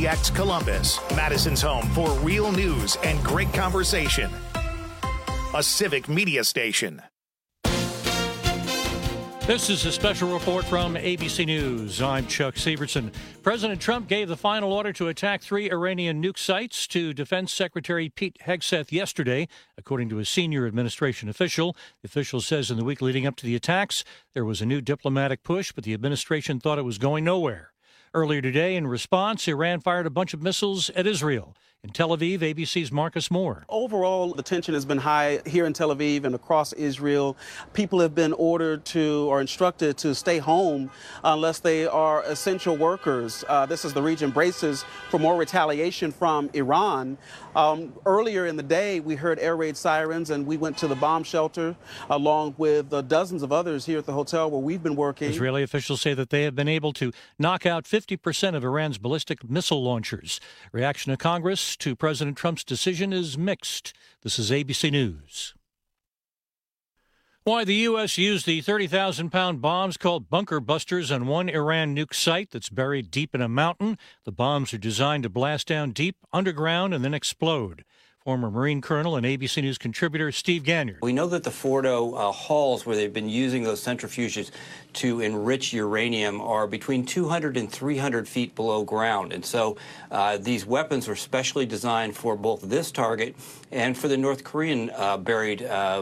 KPTX Columbus, Madison's home for real news and great conversation. A civic media station. This is a special report from ABC News. I'm Chuck Severson. President Trump gave the final order to attack 3 Iranian nuke sites to Defense Secretary Pete Hegseth yesterday, according to a senior administration official. The official says in the week leading up to the attacks, there was a new diplomatic push, but the administration thought it was going nowhere. Earlier today, in response, Iran fired a bunch of missiles at Israel. In Tel Aviv, ABC's Marcus Moore. Overall, the tension has been high here in Tel Aviv and across Israel. People have been ordered to or instructed to stay home unless they are essential workers. This is the region braces for more retaliation from Iran. Earlier in the day, we heard air raid sirens and we went to the bomb shelter along with dozens of others here at the hotel where we've been working. Israeli officials say that they have been able to knock out 50% of Iran's ballistic missile launchers. Reaction to Congress to President Trump's decision is mixed. This is ABC News. Why the U.S. used the 30,000-pound bombs called bunker busters on one Iran nuke site that's buried deep in a mountain. The bombs are designed to blast down deep underground and then explode. Former Marine Colonel and ABC News contributor Steve Ganyard. We know that the Fordo hulls where they've been using those centrifuges to enrich uranium are between 200 and 300 feet below ground. And so these weapons were specially designed for both this target and for the North Korean buried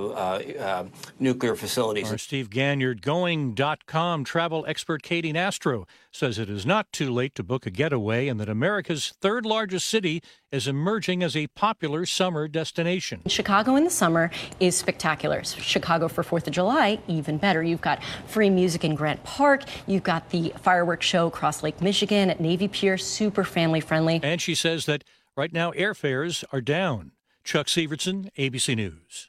nuclear facilities. Our Steve Ganyard, Going.com travel expert Katie Nastro says it is not too late to book a getaway and that America's third largest city is emerging as a popular summer destination. Chicago in the summer is spectacular. Chicago for 4th of July, even better. You've got free music in Grant Park. You've got the fireworks show across Lake Michigan at Navy Pier, super family friendly. And she says that right now airfares are down. Chuck Severson, ABC News.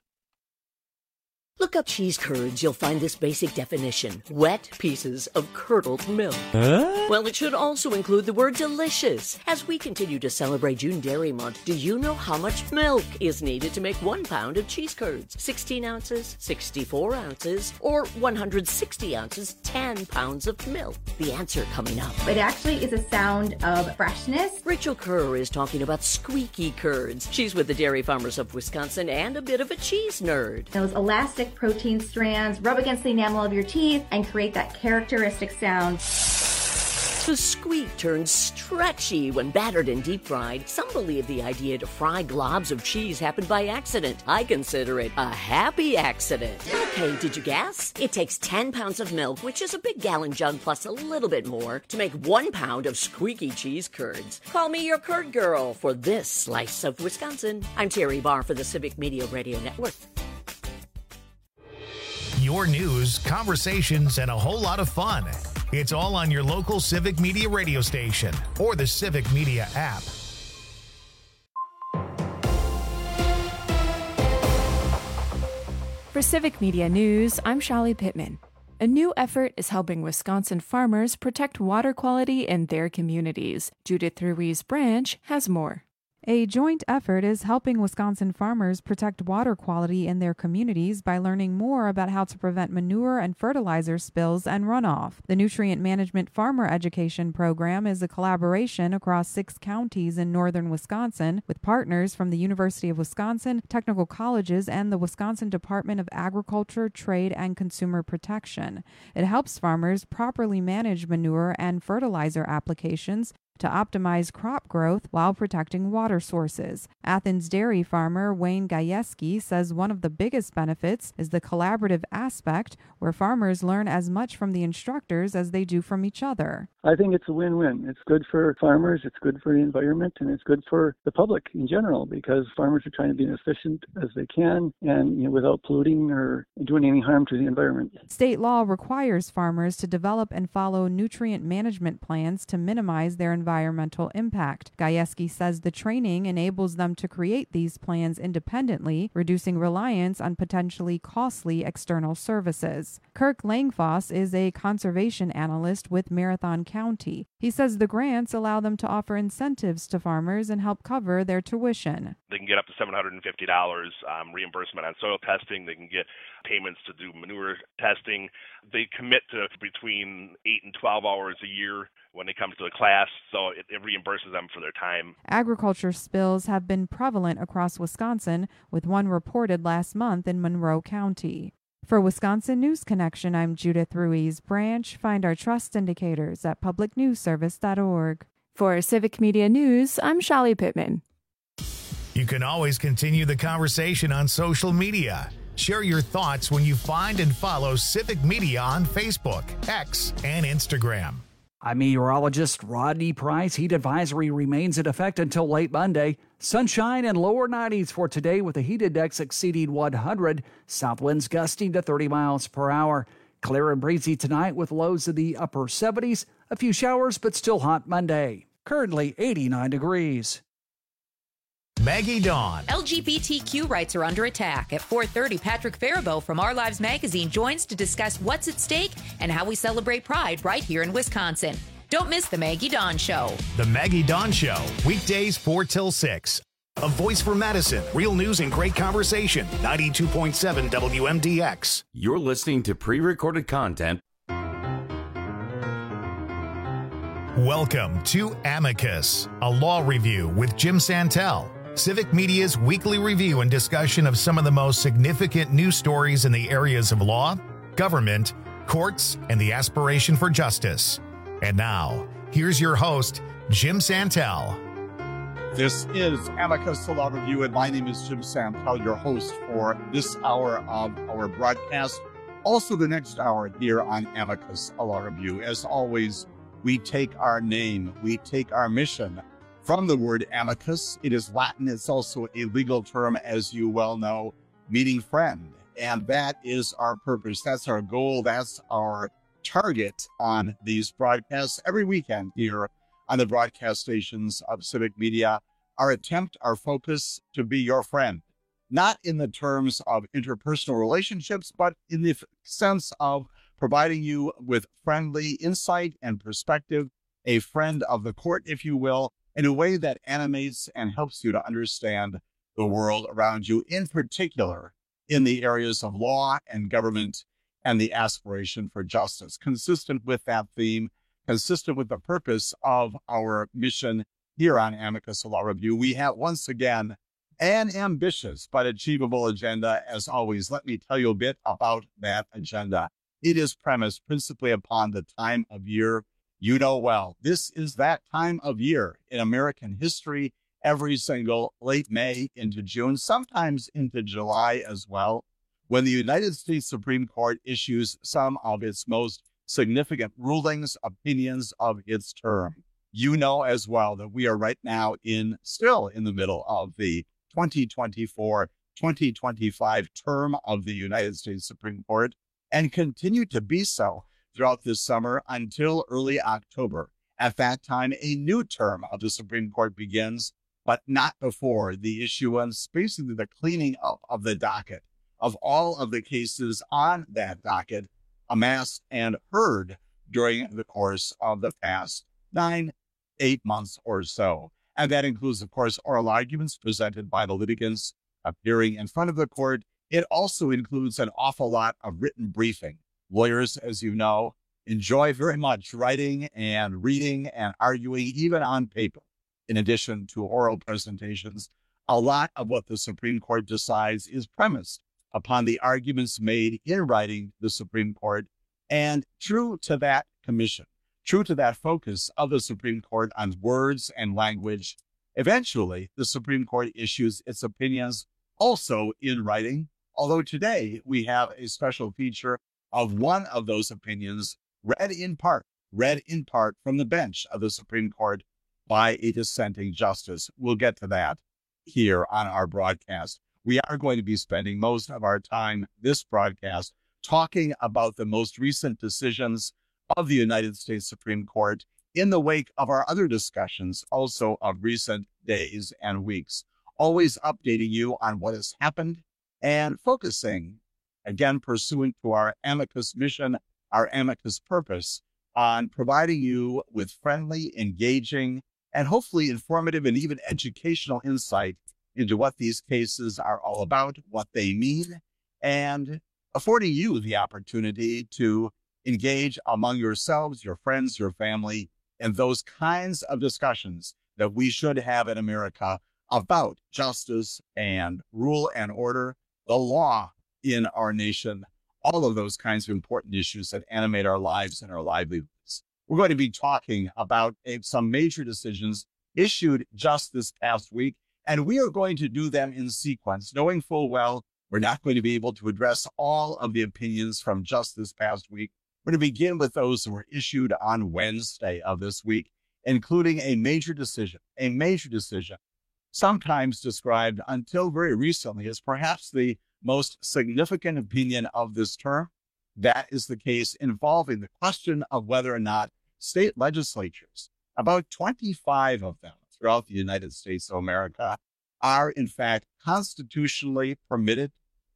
Look up cheese curds. You'll find this basic definition: wet pieces of curdled milk. Well, it should also include the word delicious. As we continue to celebrate June Dairy Month, do you know how much milk is needed to make 1 pound of cheese curds? 16 ounces, 64 ounces, or 160 ounces, 10 pounds of milk? The answer coming up. It actually is a sound of freshness. Rachel Kerr is talking about squeaky curds. She's with the Dairy Farmers of Wisconsin and a bit of a cheese nerd. Those elastic protein strands rub against the enamel of your teeth and create that characteristic sound. The squeak turns stretchy when battered and deep fried. Some believe the idea to fry globs of cheese happened by accident. I consider it a happy accident. Okay, did you guess? It takes 10 pounds of milk, which is a big gallon jug plus a little bit more, to make 1 pound of squeaky cheese curds. Call me your curd girl for this slice of Wisconsin. I'm Terry Barr for the Civic Media Radio Network. Your news, conversations, and a whole lot of fun. It's all on your local Civic Media radio station or the Civic Media app. For Civic Media News, I'm Shali Pittman. A new effort is helping Wisconsin farmers protect water quality in their communities. Judith Ruiz Branch has more. A joint effort is helping Wisconsin farmers protect water quality in their communities by learning more about how to prevent manure and fertilizer spills and runoff. The Nutrient Management Farmer Education Program is a collaboration across 6 counties in northern Wisconsin with partners from the University of Wisconsin, technical colleges, and the Wisconsin Department of Agriculture, Trade, and Consumer Protection. It helps farmers properly manage manure and fertilizer applications to optimize crop growth while protecting water sources. Athens dairy farmer Wayne Gajewski says one of the biggest benefits is the collaborative aspect, where farmers learn as much from the instructors as they do from each other. I think it's a win-win. It's good for farmers, it's good for the environment, and it's good for the public in general, because farmers are trying to be as efficient as they can and without polluting or doing any harm to the environment. State law requires farmers to develop and follow nutrient management plans to minimize their environmental impact. Gajewski says the training enables them to create these plans independently, reducing reliance on potentially costly external services. Kirk Langfoss is a conservation analyst with Marathon County. He says the grants allow them to offer incentives to farmers and help cover their tuition. They can get up to $750 reimbursement on soil testing. They can get payments to do manure testing. They commit to between 8 and 12 hours a year when it comes to a class, so it reimburses them for their time. Agriculture spills have been prevalent across Wisconsin, with one reported last month in Monroe County. For Wisconsin News Connection, I'm Judith Ruiz Branch. Find our trust indicators at publicnewsservice.org. For Civic Media News, I'm Shali Pittman. You can always continue the conversation on social media. Share your thoughts when you find and follow Civic Media on Facebook, X, and Instagram. I'm meteorologist Rodney Price. Heat advisory remains in effect until late Monday. Sunshine and lower 90s for today with a heat index exceeding 100. South winds gusting to 30 miles per hour. Clear and breezy tonight with lows in the upper 70s. A few showers, but still hot Monday. Currently 89 degrees. Maggie Dawn. LGBTQ rights are under attack. At 4:30, Patrick Faribault from Our Lives Magazine joins to discuss what's at stake and how we celebrate Pride right here in Wisconsin. Don't miss the Maggie Dawn Show. The Maggie Dawn Show, weekdays 4 till 6. A voice for Madison, real news and great conversation. 92.7 WMDX. You're listening to pre-recorded content. Welcome to Amicus, a law review with Jim Santel. Civic Media's weekly review and discussion of some of the most significant news stories in the areas of law, government, courts, and the aspiration for justice. And now, here's your host, Jim Santel. This is Amicus Law Review, and my name is Jim Santel, your host for this hour of our broadcast. Also the next hour here on Amicus Law Review. As always, we take our name, we take our mission from the word amicus. It is Latin. It's also a legal term, as you well know, meaning friend. And that is our purpose. That's our goal. That's our target on these broadcasts every weekend here on the broadcast stations of Civic Media. Our attempt, our focus to be your friend, not in the terms of interpersonal relationships, but in the sense of providing you with friendly insight and perspective, a friend of the court, if you will, in a way that animates and helps you to understand the world around you, in particular in the areas of law and government and the aspiration for justice. Consistent with that theme, consistent with the purpose of our mission here on Amicus Law Review, we have once again an ambitious but achievable agenda. As always, let me tell you a bit about that agenda. It is premised principally upon the time of year you know well. This is that time of year in American history, every single late May into June, sometimes into July as well, when the United States Supreme Court issues some of its most significant rulings, opinions of its term. You know as well that we are right now still in the middle of the 2024-2025 term of the United States Supreme Court, and continue to be so throughout this summer until early October. At that time, a new term of the Supreme Court begins, but not before the issuance, basically the cleaning up of the docket of all of the cases on that docket amassed and heard during the course of the past 9-8 months or so. And that includes, of course, oral arguments presented by the litigants appearing in front of the court. It also includes an awful lot of written briefing. Lawyers, as you know, enjoy very much writing and reading and arguing, even on paper. In addition to oral presentations, a lot of what the Supreme Court decides is premised upon the arguments made in writing to the Supreme Court. And true to that commission, true to that focus of the Supreme Court on words and language, eventually the Supreme Court issues its opinions also in writing. Although today we have a special feature of one of those opinions read in part from the bench of the Supreme Court by a dissenting justice. We'll get to that here on our broadcast. We are going to be spending most of our time this broadcast talking about the most recent decisions of the United States Supreme Court in the wake of our other discussions also of recent days and weeks, always updating you on what has happened and focusing, again, pursuant to our amicus mission, our amicus purpose, on providing you with friendly, engaging, and hopefully informative and even educational insight into what these cases are all about, what they mean, and affording you the opportunity to engage among yourselves, your friends, your family, and those kinds of discussions that we should have in America about justice and rule and order, the law in our nation, all of those kinds of important issues that animate our lives and our livelihoods. We're going to be talking about some major decisions issued just this past week, and we are going to do them in sequence, knowing full well we're not going to be able to address all of the opinions from just this past week. We're going to begin with those that were issued on Wednesday of this week, including a major decision, sometimes described until very recently as perhaps the most significant opinion of this term. That is the case involving the question of whether or not state legislatures, about 25 of them throughout the United States of America, are in fact constitutionally permitted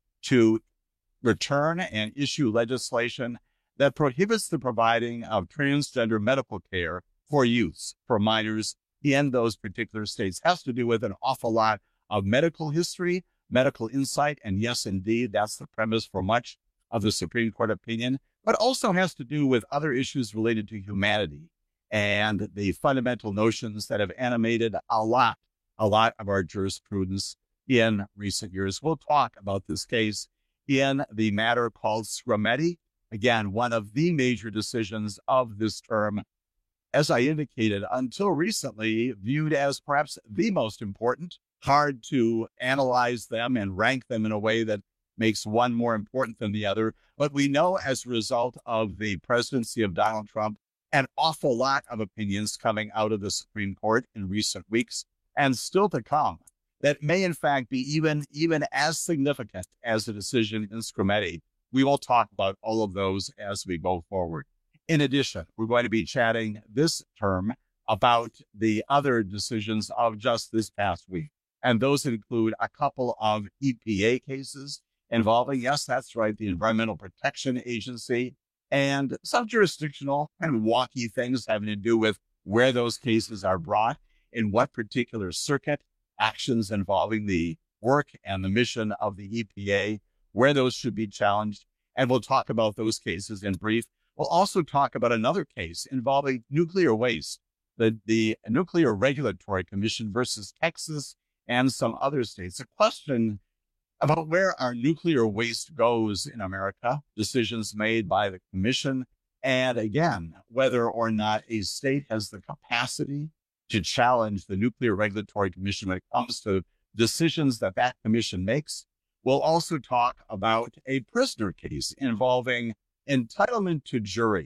to return and issue legislation that prohibits the providing of transgender medical care for youths, for minors in those particular states. Has to do with an awful lot of medical history, medical insight, and yes, indeed, that's the premise for much of the Supreme Court opinion, but also has to do with other issues related to humanity and the fundamental notions that have animated a lot of our jurisprudence in recent years. We'll talk about this case in the matter called Skrmetti. Again, one of the major decisions of this term, as I indicated, until recently viewed as perhaps the most important. Hard to analyze them and rank them in a way that makes one more important than the other. But we know as a result of the presidency of Donald Trump, an awful lot of opinions coming out of the Supreme Court in recent weeks and still to come that may in fact be even as significant as the decision in Skrmetti. We will talk about all of those as we go forward. In addition, we're going to be chatting this term about the other decisions of just this past week. And those include a couple of EPA cases involving, yes, that's right, the Environmental Protection Agency, and some jurisdictional kind of wonky things having to do with where those cases are brought, in what particular circuit, actions involving the work and the mission of the EPA, where those should be challenged. And we'll talk about those cases in brief. We'll also talk about another case involving nuclear waste, the Nuclear Regulatory Commission versus Texas and some other states. A question about where our nuclear waste goes in America, decisions made by the commission, and again, whether or not a state has the capacity to challenge the Nuclear Regulatory Commission when it comes to decisions that that commission makes. We'll also talk about a prisoner case involving entitlement to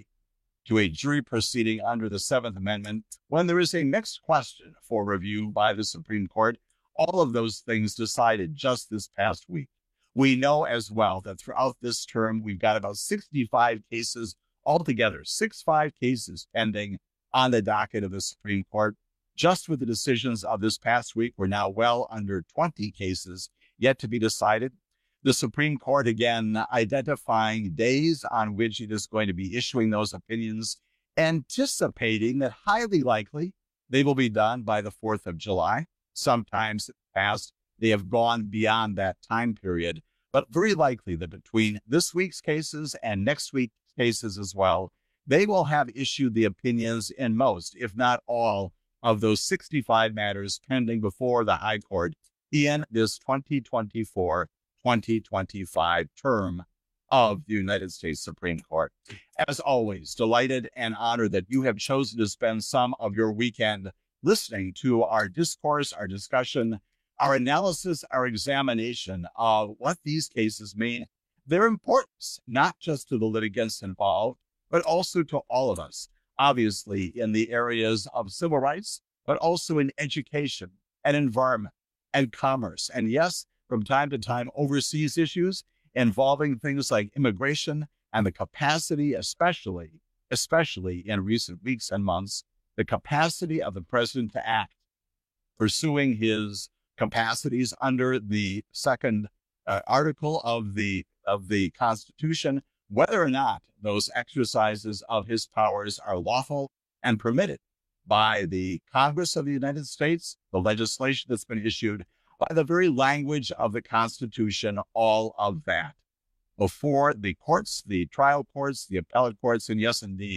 a jury proceeding under the Seventh Amendment when there is a mixed question for review by the Supreme Court. All of those things decided just this past week. We know as well that throughout this term, we've got about 65 cases altogether, 65 cases pending on the docket of the Supreme Court. Just with the decisions of this past week, we're now well under 20 cases yet to be decided. The Supreme Court, again, identifying days on which it is going to be issuing those opinions, anticipating that highly likely they will be done by the 4th of July. Sometimes in the past, they have gone beyond that time period, but very likely that between this week's cases and next week's cases as well, they will have issued the opinions in most, if not all, of those 65 matters pending before the High Court in this 2024-2025 term of the United States Supreme Court. As always, delighted and honored that you have chosen to spend some of your weekend listening to our discourse, our discussion, our analysis, our examination of what these cases mean, their importance, not just to the litigants involved, but also to all of us, obviously in the areas of civil rights, but also in education and environment and commerce. And yes, from time to time, overseas issues involving things like immigration and the capacity, especially in recent weeks and months, the capacity of the president to act, pursuing his capacities under the second article of the Constitution, whether or not those exercises of his powers are lawful and permitted by the Congress of the United States, the legislation that's been issued, by the very language of the Constitution, all of that. Before the courts, the trial courts, the appellate courts, and yes, indeed,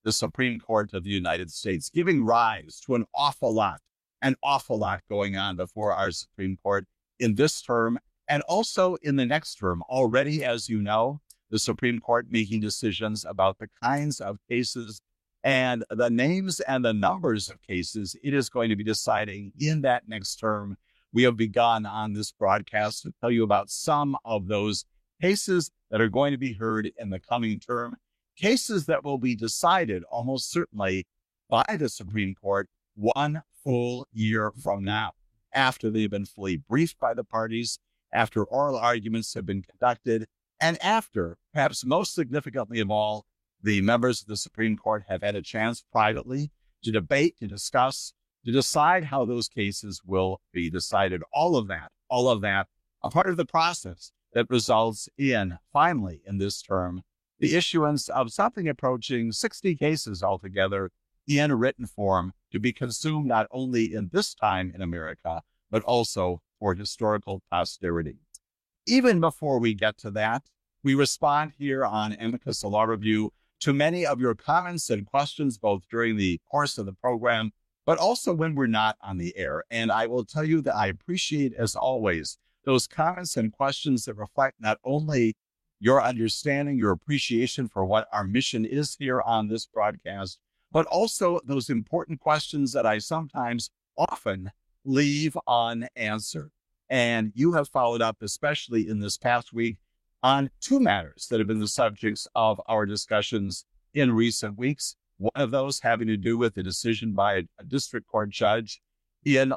the Supreme Court of the United States, giving rise to an awful lot going on before our Supreme Court in this term and also in the next term. Already, as you know, the Supreme Court making decisions about the kinds of cases and the names and the numbers of cases it is going to be deciding in that next term. We have begun on this broadcast to tell you about some of those cases that are going to be heard in the coming term, cases that will be decided almost certainly by the Supreme Court 1 full year from now, after they've been fully briefed by the parties, after oral arguments have been conducted, and after, perhaps most significantly of all, the members of the Supreme Court have had a chance privately to debate, to discuss, to decide how those cases will be decided. All of that, a part of the process that results in, finally, in this term, the issuance of something approaching 60 cases altogether in written form to be consumed not only in this time in America, but also for historical posterity. Even before we get to that, we respond here on Amicus Law Review to many of your comments and questions, both during the course of the program, but also when we're not on the air. And I will tell you that I appreciate, as always, those comments and questions that reflect not only your understanding, your appreciation for what our mission is here on this broadcast, but also those important questions that I sometimes often leave unanswered. And you have followed up, especially in this past week, on 2 matters that have been the subjects of our discussions in recent weeks. One of those having to do with the decision by a district court judge in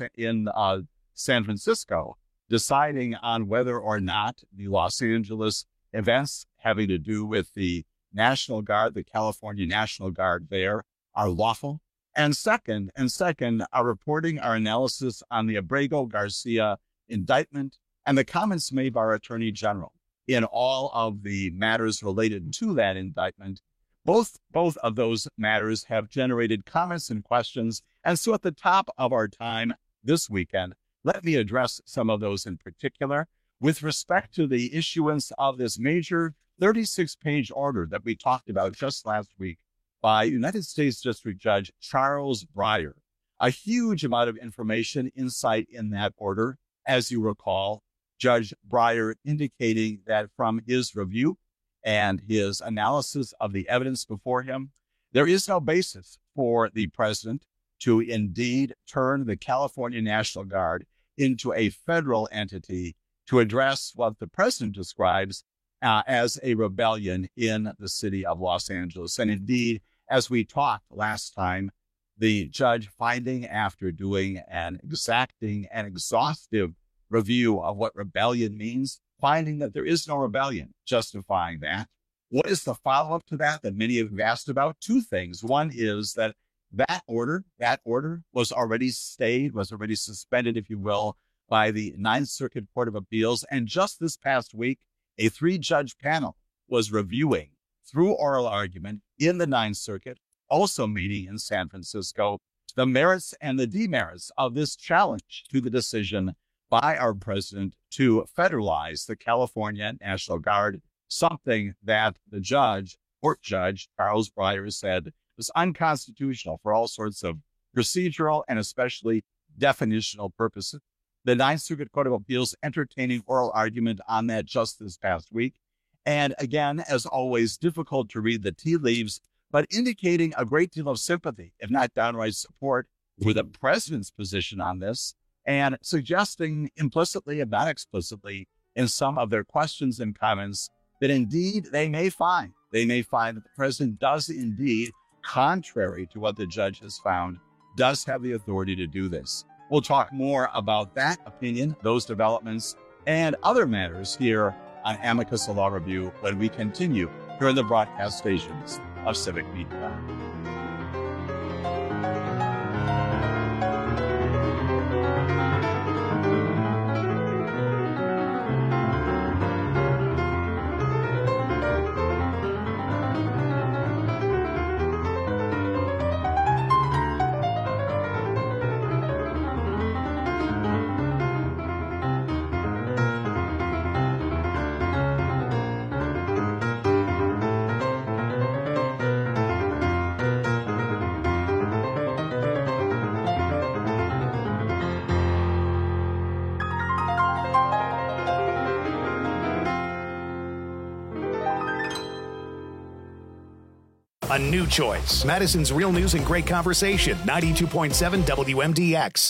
San Francisco, deciding on whether or not the Los Angeles events having to do with the National Guard, the California National Guard there, are lawful. And second, our reporting, our analysis on the Abrego Garcia indictment and the comments made by our Attorney General in all of the matters related to that indictment. Both of those matters have generated comments and questions. And so at the top of our time this weekend, let me address some of those in particular with respect to the issuance of this major 36-page order that we talked about just last week by United States District Judge Charles Breyer. A huge amount of information, insight in that order. As you recall, Judge Breyer indicating that from his review and his analysis of the evidence before him, there is no basis for the president to indeed turn the California National Guard into a federal entity to address what the president describes as a rebellion in the city of Los Angeles. And indeed, as we talked last time, the judge finding, after doing an exacting and exhaustive review of what rebellion means, finding that there is no rebellion, justifying that. What is the follow-up to that many have asked about? 2 things. One is that order was already stayed, was already suspended, if you will, by the Ninth Circuit Court of Appeals. And just this past week, a 3-judge panel was reviewing, through oral argument in the Ninth Circuit, also meeting in San Francisco, the merits and the demerits of this challenge to the decision by our president to federalize the California National Guard, something that the court judge, Charles Breyer, said was unconstitutional for all sorts of procedural and especially definitional purposes. The Ninth Circuit Court of Appeals entertaining oral argument on that just this past week. And again, as always, difficult to read the tea leaves, but indicating a great deal of sympathy, if not downright support, for the president's position on this, and suggesting implicitly, if not explicitly, in some of their questions and comments, that indeed they may find that the president does indeed, contrary to what the judge has found, does have the authority to do this. We'll talk more about that opinion, those developments, and other matters here on Amicus Law Review when we continue here in the broadcast stations of Civic Media. A new choice. Madison's Real News and Great Conversation. 92.7 WMDX.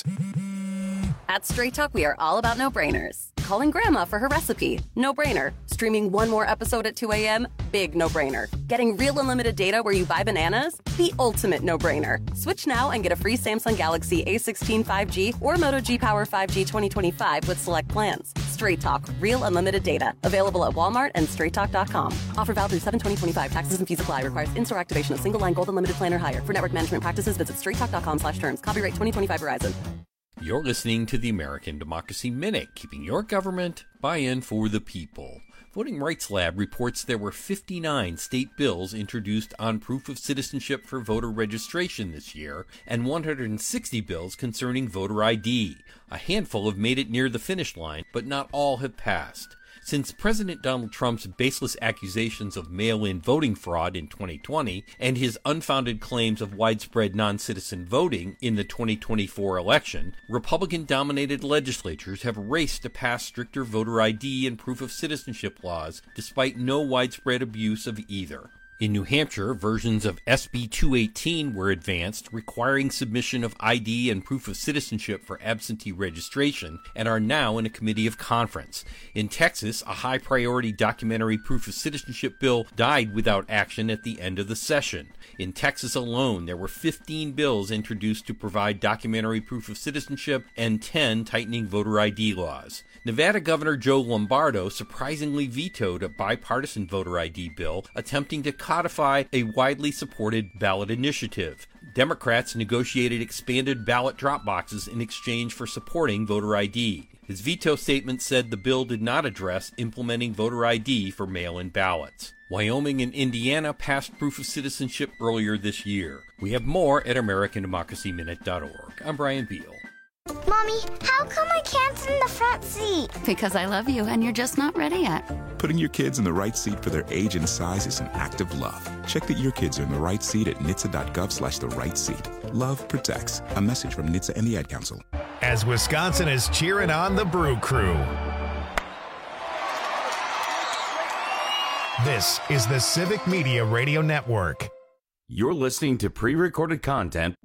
At Straight Talk, we are all about no-brainers. Calling Grandma for her recipe, no-brainer. Streaming one more episode at 2 a.m., big no-brainer. Getting real unlimited data where you buy bananas, the ultimate no-brainer. Switch now and get a free Samsung Galaxy A16 5G or Moto G Power 5G 2025 with select plans. Straight Talk, real unlimited data. Available at Walmart and straighttalk.com. Offer valid through 7/20/25. Taxes and fees apply. Requires in-store activation of single line gold unlimited plan or higher. For network management practices, visit straighttalk.com/terms. Copyright 2025 Verizon. You're listening to the American Democracy Minute, keeping your government buy-in for the people. Voting Rights Lab reports there were 59 state bills introduced on proof of citizenship for voter registration this year, and 160 bills concerning voter ID. A handful have made it near the finish line, but not all have passed. Since President Donald Trump's baseless accusations of mail-in voting fraud in 2020 and his unfounded claims of widespread non-citizen voting in the 2024 election, Republican-dominated legislatures have raced to pass stricter voter ID and proof of citizenship laws, despite no widespread abuse of either. In New Hampshire, versions of SB 218 were advanced, requiring submission of ID and proof of citizenship for absentee registration, and are now in a committee of conference. In Texas, a high-priority documentary proof of citizenship bill died without action at the end of the session. In Texas alone, there were 15 bills introduced to provide documentary proof of citizenship and 10 tightening voter ID laws. Nevada Governor Joe Lombardo surprisingly vetoed a bipartisan voter ID bill attempting to codify a widely supported ballot initiative. Democrats negotiated expanded ballot drop boxes in exchange for supporting voter ID. His veto statement said the bill did not address implementing voter ID for mail-in ballots. Wyoming and Indiana passed proof of citizenship earlier this year. We have more at AmericanDemocracyMinute.org. I'm Brian Beal. Mommy, how come I can't sit in the front seat? Because I love you and you're just not ready yet. Putting your kids in the right seat for their age and size is an act of love. Check that your kids are in the right seat at nhtsa.gov/the-right-seat. Love protects. A message from NHTSA and the Ad Council. As Wisconsin is cheering on the Brew Crew. This is the Civic Media Radio Network. You're listening to pre-recorded content.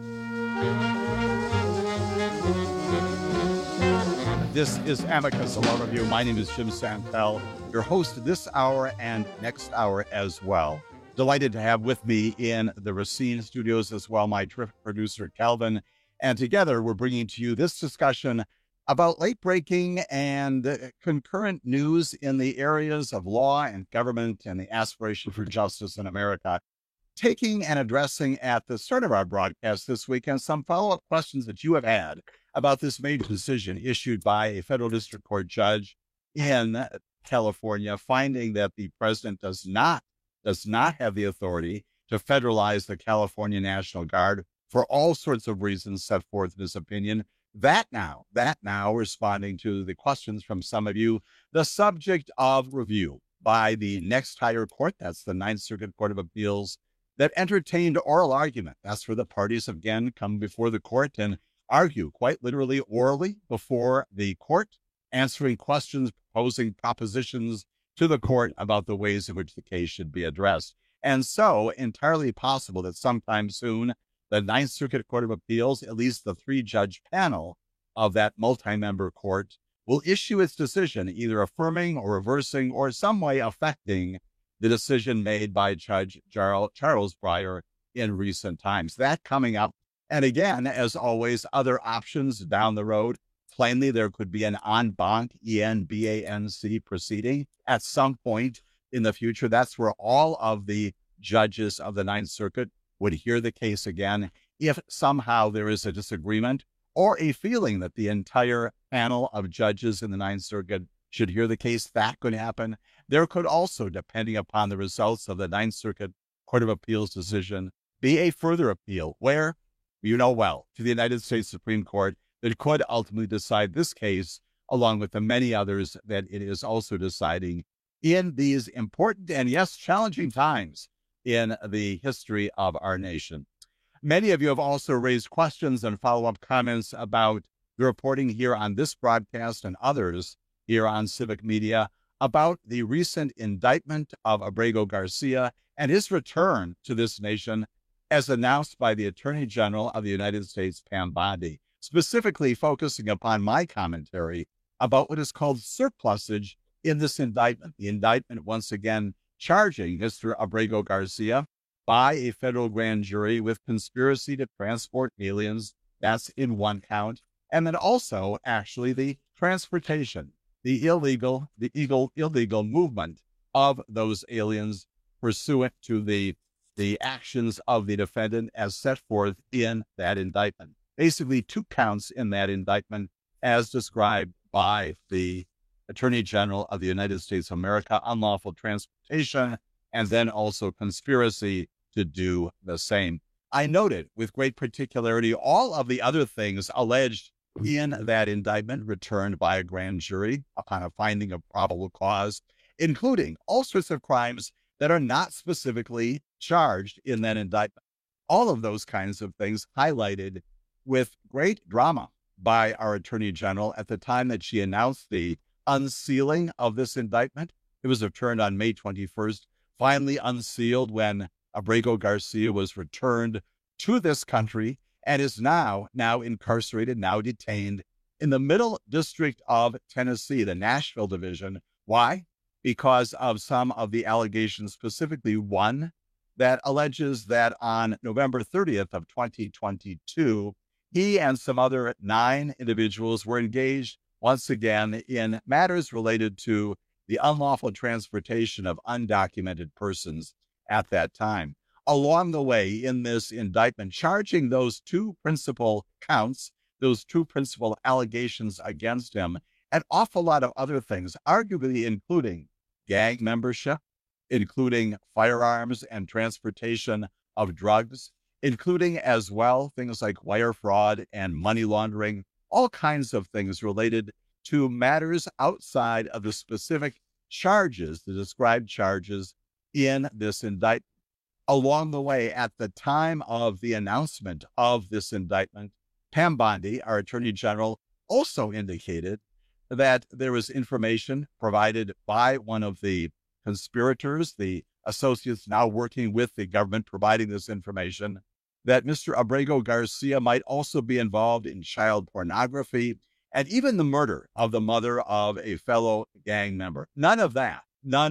This is Amicus, a law review. My name is Jim Santel, your host this hour and next hour as well. Delighted to have with me in the Racine studios as well my terrific producer, Calvin. And together we're bringing to you this discussion about late-breaking and concurrent news in the areas of law and government and the aspiration for justice in America. Taking and addressing at the start of our broadcast this weekend some follow-up questions that you have had about this major decision issued by a federal district court judge in California, finding that the president does not have the authority to federalize the California National Guard for all sorts of reasons set forth in his opinion. That now, responding to the questions from some of you, the subject of review by the next higher court, that's the Ninth Circuit Court of Appeals, that entertained oral argument. That's where the parties again come before the court and argue quite literally orally before the court, answering questions, proposing propositions to the court about the ways in which the case should be addressed. And so entirely possible that sometime soon, the Ninth Circuit Court of Appeals, at least the 3-judge panel of that multi-member court, will issue its decision, either affirming or reversing or some way affecting the decision made by Judge Charles Breyer in recent times. That coming up. And again, as always, other options down the road. Plainly, there could be an en banc, E-N-B-A-N-C proceeding at some point in the future. That's where all of the judges of the Ninth Circuit would hear the case again if somehow there is a disagreement or a feeling that the entire panel of judges in the Ninth Circuit should hear the case. That could happen. There could also, depending upon the results of the Ninth Circuit Court of Appeals decision, be a further appeal where, you know well, to the United States Supreme Court that could ultimately decide this case, along with the many others that it is also deciding in these important and, yes, challenging times in the history of our nation. Many of you have also raised questions and follow-up comments about the reporting here on this broadcast and others here on Civic Media about the recent indictment of Abrego Garcia and his return to this nation as announced by the Attorney General of the United States, Pam Bondi, specifically focusing upon my commentary about what is called surplusage in this indictment. The indictment, once again, charging Mr. Abrego Garcia by a federal grand jury with conspiracy to transport aliens. That's in one count. And then also, actually, the transportation, the illegal movement of those aliens pursuant to the actions of the defendant as set forth in that indictment. Basically, 2 counts in that indictment as described by the Attorney General of the United States of America, unlawful transportation, and then also conspiracy to do the same. I noted with great particularity all of the other things alleged in that indictment returned by a grand jury upon a finding of probable cause, including all sorts of crimes that are not specifically charged in that indictment. All of those kinds of things highlighted with great drama by our Attorney General at the time that she announced the unsealing of this indictment. It was returned on May 21st, finally unsealed when Abrego Garcia was returned to this country and is now incarcerated, now detained in the Middle District of Tennessee, the Nashville division. Why? Because of some of the allegations, specifically one that alleges that on November 30th of 2022, he and some other 9 individuals were engaged once again in matters related to the unlawful transportation of undocumented persons at that time. Along the way in this indictment, charging those 2 principal counts, those 2 principal allegations against him, an awful lot of other things, arguably including gang membership, including firearms and transportation of drugs, including as well things like wire fraud and money laundering, all kinds of things related to matters outside of the specific charges, the described charges in this indictment. Along the way, at the time of the announcement of this indictment, Pam Bondi, our Attorney General, also indicated that there was information provided by one of the conspirators, the associates now working with the government providing this information, that Mr. Abrego Garcia might also be involved in child pornography and even the murder of the mother of a fellow gang member. None of that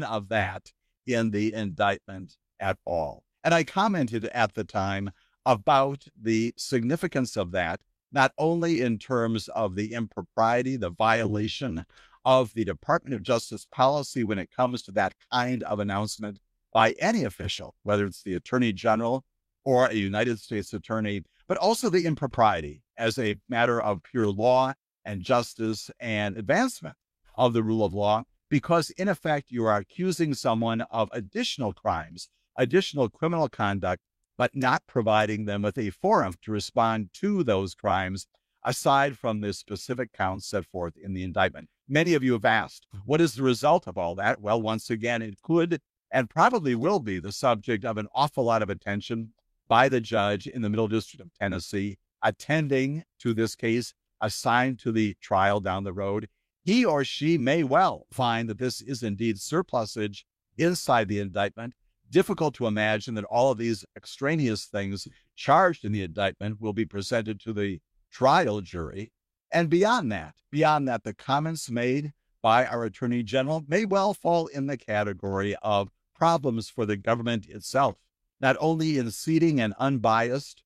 in the indictment at all. And I commented at the time about the significance of that, not only in terms of the impropriety, the violation of the Department of Justice policy when it comes to that kind of announcement by any official, whether it's the Attorney General or a United States attorney, but also the impropriety as a matter of pure law and justice and advancement of the rule of law, because in effect, you are accusing someone of additional crimes, additional criminal conduct, but not providing them with a forum to respond to those crimes aside from the specific counts set forth in the indictment. Many of you have asked, what is the result of all that? Well, once again, it could and probably will be the subject of an awful lot of attention by the judge in the Middle District of Tennessee attending to this case, assigned to the trial down the road. He or she may well find that this is indeed surplusage inside the indictment. Difficult to imagine that all of these extraneous things charged in the indictment will be presented to the trial jury. And beyond that, the comments made by our Attorney General may well fall in the category of problems for the government itself, not only in seating an unbiased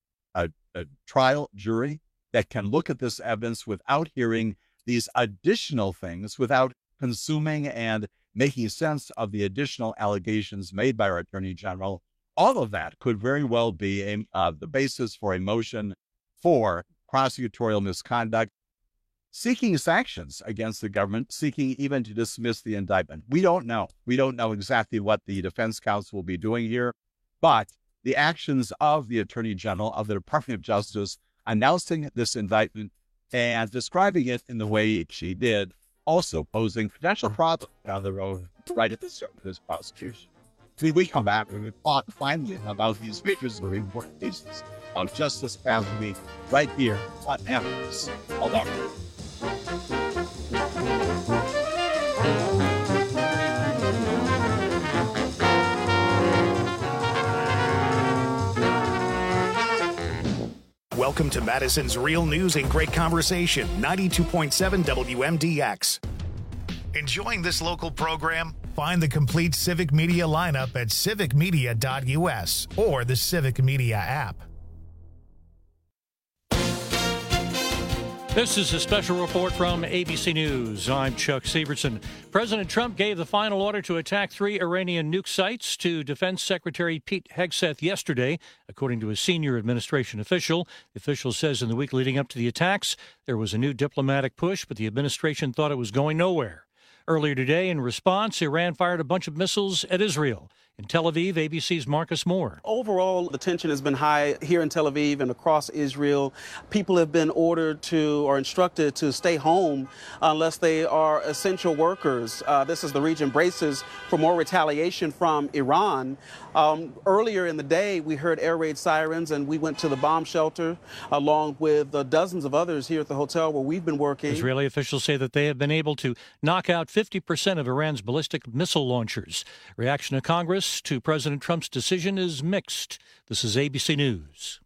trial jury that can look at this evidence without hearing these additional things, without consuming and making sense of the additional allegations made by our Attorney General. All of that could very well be the basis for a motion for prosecutorial misconduct, seeking sanctions against the government, seeking even to dismiss the indictment. We don't know. We don't know exactly what the defense counsel will be doing here, but the actions of the Attorney General of the Department of Justice announcing this indictment and describing it in the way she did, also posing potential problems down the road right at the start of this prosecution. We come back and we talk finally about these features of important cases of Justice Family right here on Amicus. Hold on. Welcome to Madison's Real News and Great Conversation, 92.7 WMDX. Enjoying this local program? Find the complete Civic Media lineup at civicmedia.us or the Civic Media app. This is a special report from ABC News. I'm Chuck Sievertson. President Trump gave the final order to attack 3 Iranian nuke sites to Defense Secretary Pete Hegseth yesterday, according to a senior administration official. The official says in the week leading up to the attacks, there was a new diplomatic push, but the administration thought it was going nowhere. Earlier today, in response, Iran fired a bunch of missiles at Israel. In Tel Aviv, ABC's Marcus Moore. Overall, the tension has been high here in Tel Aviv and across Israel. People have been ordered to or instructed to stay home unless they are essential workers. This as the region braces for more retaliation from Iran. Earlier in the day, we heard air raid sirens and we went to the bomb shelter along with dozens of others here at the hotel where we've been working. Israeli officials say that they have been able to knock out 50% of Iran's ballistic missile launchers. Reaction to Congress to President Trump's decision is mixed. This is ABC News.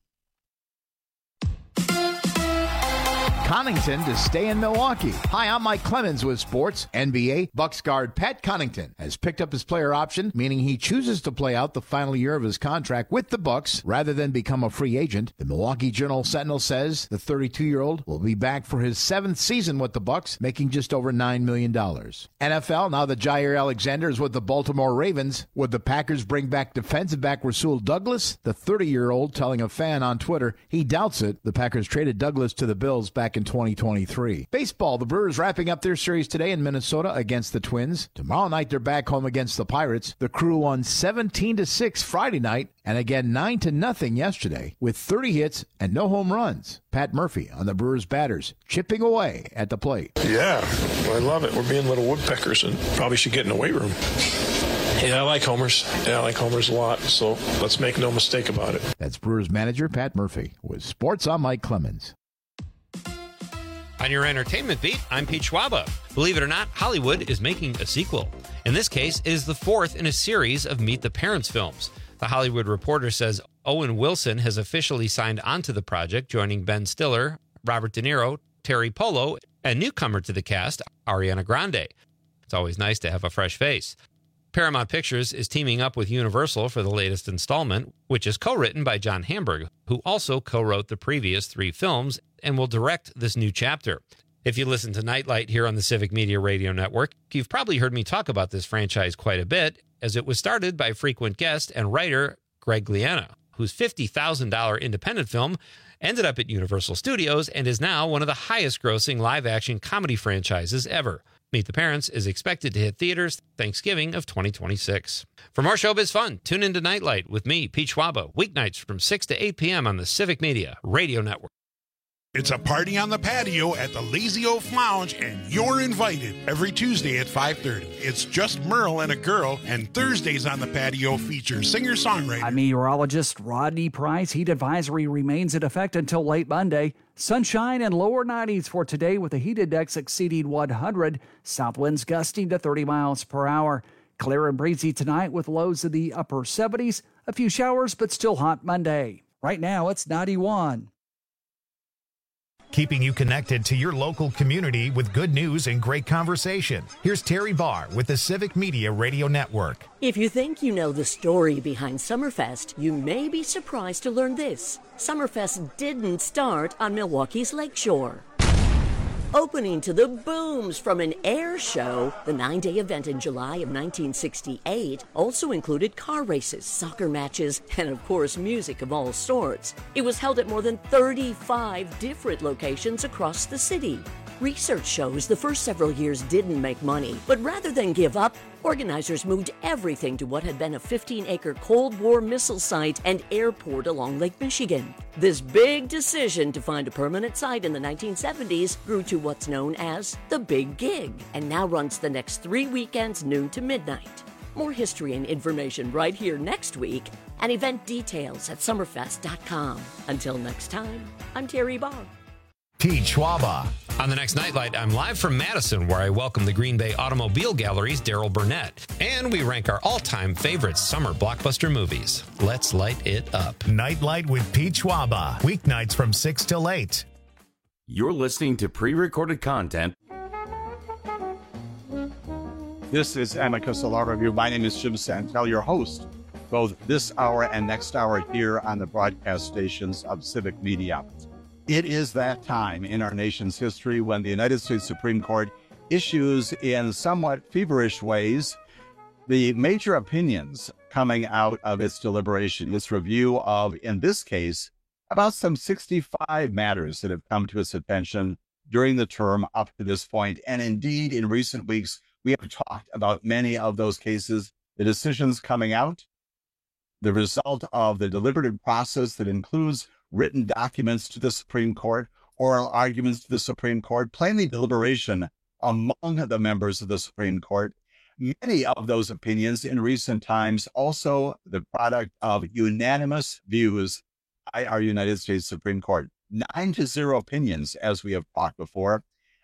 Connaughton to stay in Milwaukee. Hi, I'm Mike Clemens with sports. NBA Bucks guard Pat Connaughton has picked up his player option, meaning he chooses to play out the final year of his contract with the Bucks rather than become a free agent. The Milwaukee Journal-Sentinel says the 32-year-old will be back for his 7th season with the Bucks, making just over $9 million. NFL, now that Jair Alexander is with the Baltimore Ravens, would the Packers bring back defensive back Rasul Douglas? The 30-year-old telling a fan on Twitter he doubts it. The Packers traded Douglas to the Bills back in 2023. Baseball, the Brewers wrapping up their series today in Minnesota against the Twins. Tomorrow night, they're back home against the Pirates. The Crew won 17-6 Friday night and again 9-0 yesterday with 30 hits and no home runs. Pat Murphy on the Brewers batters, chipping away at the plate. Yeah, I love it. We're being little woodpeckers and probably should get in the weight room. Yeah, I like homers. Yeah, I like homers a lot, so let's make no mistake about it. That's Brewers manager Pat Murphy. With sports, I'm Mike Clemens. On your entertainment beat, I'm Pete Schwaba. Believe it or not, Hollywood is making a sequel. In this case, it is the 4th in a series of Meet the Parents films. The Hollywood Reporter says Owen Wilson has officially signed onto the project, joining Ben Stiller, Robert De Niro, Terry Polo, and newcomer to the cast, Ariana Grande. It's always nice to have a fresh face. Paramount Pictures is teaming up with Universal for the latest installment, which is co-written by John Hamburg, who also co-wrote the previous 3 films and will direct this new chapter. If you listen to Nightlight here on the Civic Media Radio Network, you've probably heard me talk about this franchise quite a bit, as it was started by frequent guest and writer Greg Liana, whose $50,000 independent film ended up at Universal Studios and is now one of the highest-grossing live-action comedy franchises ever. Meet the Parents is expected to hit theaters Thanksgiving of 2026. For more showbiz fun, tune into Nightlight with me, Pete Schwaba, weeknights from 6 to 8 p.m. on the Civic Media Radio Network. It's a party on the patio at the Lazy Oaf Lounge, and you're invited every Tuesday at 5:30. It's just Merle and a girl, and Thursdays on the patio feature singer-songwriter. I'm meteorologist Rodney Price. Heat advisory remains in effect until late Monday. Sunshine and lower 90s for today with a heat index exceeding 100. South winds gusting to 30 miles per hour. Clear and breezy tonight with lows in the upper 70s. A few showers, but still hot Monday. Right now, it's 91. Keeping you connected to your local community with good news and great conversation. Here's Terry Barr with the Civic Media Radio Network. If you think you know the story behind Summerfest, you may be surprised to learn this. Summerfest didn't start on Milwaukee's lakeshore. Opening to the booms from an air show, the 9-day event in July of 1968 also included car races, soccer matches, and of course music of all sorts. It was held at more than 35 different locations across the city. Research shows the first several years didn't make money, but rather than give up, organizers moved everything to what had been a 15-acre Cold War missile site and airport along Lake Michigan. This big decision to find a permanent site in the 1970s grew to what's known as the Big Gig, and now runs the next 3 weekends noon to midnight. More history and information right here next week, and event details at summerfest.com. Until next time, I'm Terry Barr. Pete Schwaba. On the next Nightlight, I'm live from Madison, where I welcome the Green Bay Automobile Gallery's Daryl Burnett. And we rank our all-time favorite summer blockbuster movies. Let's light it up. Nightlight with Pete Schwaba. Weeknights from 6 till 8. You're listening to pre-recorded content. This is Amicus, a Law Review. My name is Jim Santel, your host, both this hour and next hour here on the broadcast stations of Civic Media. It is that time in our nation's history when the United States Supreme Court issues in somewhat feverish ways the major opinions coming out of its deliberation, its review of, in this case, about some 65 matters that have come to its attention during the term up to this point. And indeed, in recent weeks, we have talked about many of those cases, the decisions coming out, the result of the deliberative process that includes written documents to the Supreme Court, oral arguments to the Supreme Court, plainly deliberation among the members of the Supreme Court. Many of those opinions in recent times also the product of unanimous views by our United States Supreme Court. 9-0 opinions, as we have talked before.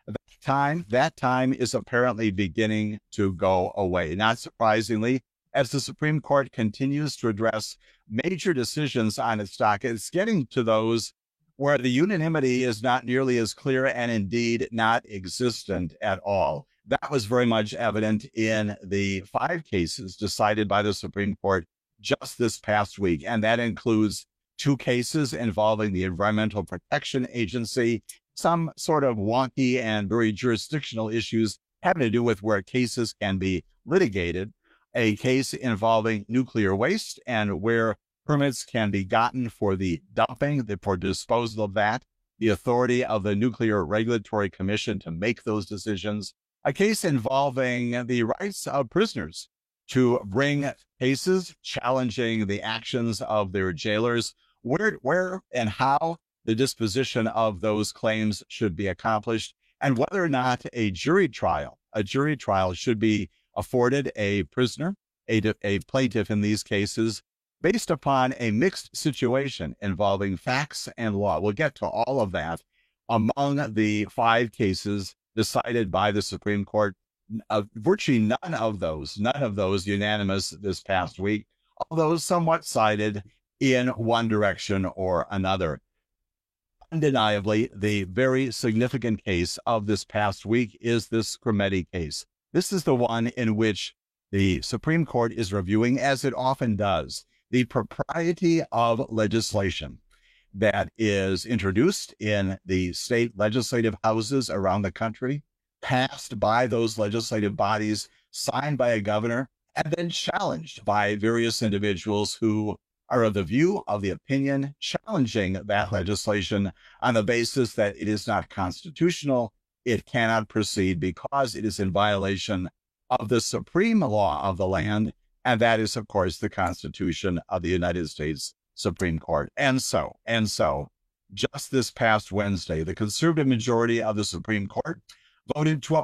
That time is apparently beginning to go away. Not surprisingly, as the Supreme Court continues to address major decisions on its docket, it's getting to those where the unanimity is not nearly as clear and indeed not existent at all. That was very much evident in the 5 cases decided by the Supreme Court just this past week, and that includes 2 cases involving the Environmental Protection Agency, some sort of wonky and very jurisdictional issues having to do with where cases can be litigated, a case involving nuclear waste and where permits can be gotten for the dumping, for disposal of that, the authority of the Nuclear Regulatory Commission to make those decisions, a case involving the rights of prisoners to bring cases challenging the actions of their jailers, where and how the disposition of those claims should be accomplished, and whether or not a jury trial should be afforded a prisoner, a plaintiff in these cases, based upon a mixed situation involving facts and law. We'll get to all of that among the 5 cases decided by the Supreme Court. Virtually none of those unanimous this past week, although somewhat sided in one direction or another. Undeniably, the very significant case of this past week is this Skrmetti case. This is the one in which the Supreme Court is reviewing, as it often does, the propriety of legislation that is introduced in the state legislative houses around the country, passed by those legislative bodies, signed by a governor, and then challenged by various individuals who are of the view, of the opinion, challenging that legislation on the basis that it is not constitutional, it cannot proceed because it is in violation of the supreme law of the land, and that is, of course, the Constitution of the United States Supreme Court. And so, just this past Wednesday, the conservative majority of the Supreme Court voted to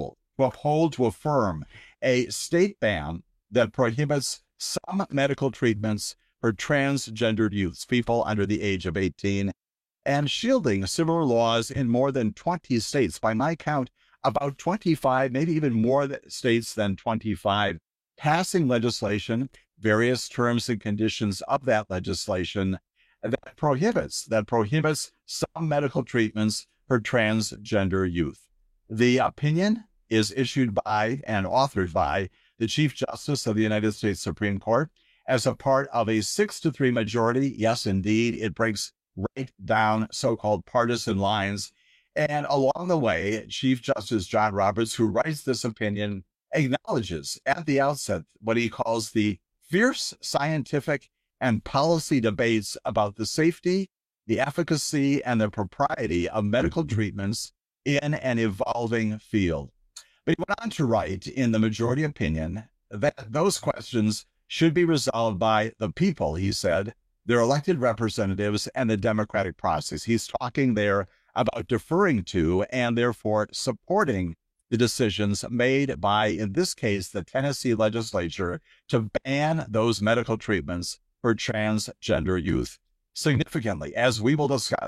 affirm a state ban that prohibits some medical treatments for transgendered youths, people under the age of 18, and shielding similar laws in more than 20 states. By my count, about 25, maybe even more states than 25, passing legislation, various terms and conditions of that legislation that prohibits some medical treatments for transgender youth. The opinion is issued by and authored by the Chief Justice of the United States Supreme Court as a part of a 6-3 majority. Yes, indeed, it breaks right down so-called partisan lines. And along the way, Chief Justice John Roberts, who writes this opinion, acknowledges at the outset what he calls the fierce scientific and policy debates about the safety, the efficacy, and the propriety of medical treatments in an evolving field. But he went on to write in the majority opinion that those questions should be resolved by the people, he said, their elected representatives, and the democratic process. He's talking there about deferring to and therefore supporting the decisions made by, in this case, the Tennessee legislature to ban those medical treatments for transgender youth. Significantly, as we will discuss,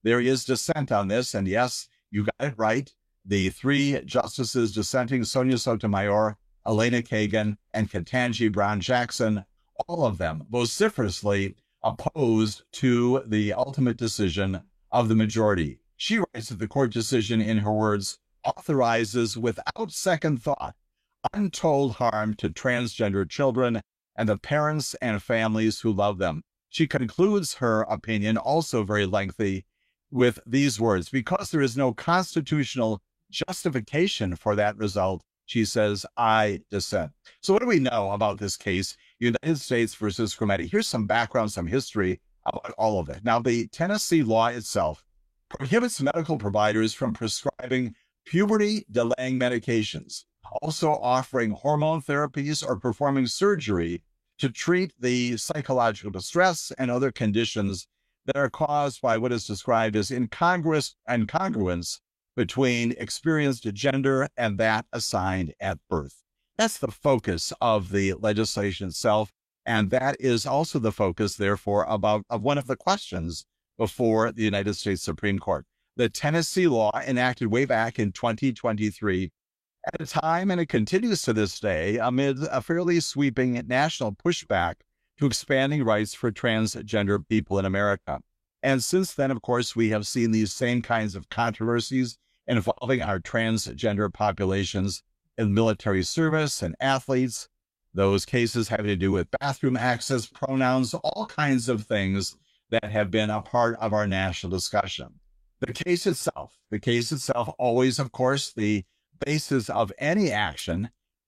there is dissent on this. And yes, you got it right. The three justices dissenting, Sonia Sotomayor, Elena Kagan, and Ketanji Brown Jackson, all of them vociferously opposed to the ultimate decision of the majority. She writes that the court decision, in her words, authorizes without second thought untold harm to transgender children and the parents and families who love them. She concludes her opinion, also very lengthy, with these words: because there is no constitutional justification for that result, she says, I dissent. So what do we know about this case, United States versus Crometti? Here's some background, some history about all of it. Now, the Tennessee law itself prohibits medical providers from prescribing puberty-delaying medications, also offering hormone therapies or performing surgery to treat the psychological distress and other conditions that are caused by what is described as incongruence between experienced gender and that assigned at birth. That's the focus of the legislation itself, and that is also the focus, therefore, of one of the questions before the United States Supreme Court. The Tennessee law, enacted way back in 2023, at a time, and it continues to this day, amid a fairly sweeping national pushback to expanding rights for transgender people in America. And since then, of course, we have seen these same kinds of controversies involving our transgender populations in military service and athletes, those cases having to do with bathroom access, pronouns, all kinds of things that have been a part of our national discussion. The case itself always, of course, the basis of any action